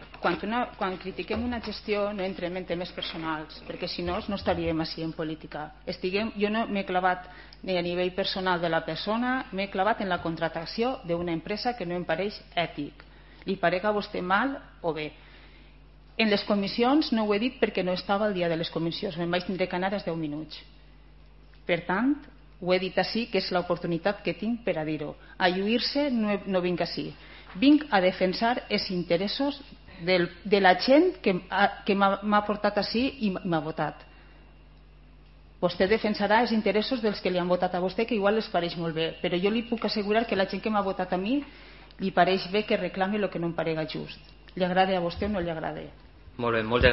quan critiquem una gestió no entrem en temes personals, perquè si no no estaríem així en política. Jo no m'he clavat ni a nivell personal de la persona, m'he clavat en la contractació d'una empresa que no em pareix ètic. Li parega a vostè mal o bé. En les comissions no ho he dit perquè no estava el dia de les comissions, me'n vaig tindre que anar als 10 minuts. Per tant, ho he dit així, que és l'oportunitat que tinc per a dir-ho. A lluir-se no vinc així. Vinc a defensar els interessos de la gent que m'ha portat així i m'ha votat. Vostè defensarà els interessos dels que li han votat a vostè, que igual les pareix molt bé, però jo li puc assegurar que la gent que m'ha votat a mi li pareix bé que reclami el que no em parega just. Li agrada a vostè o no li agrada. Molt bé, moltes gràcies.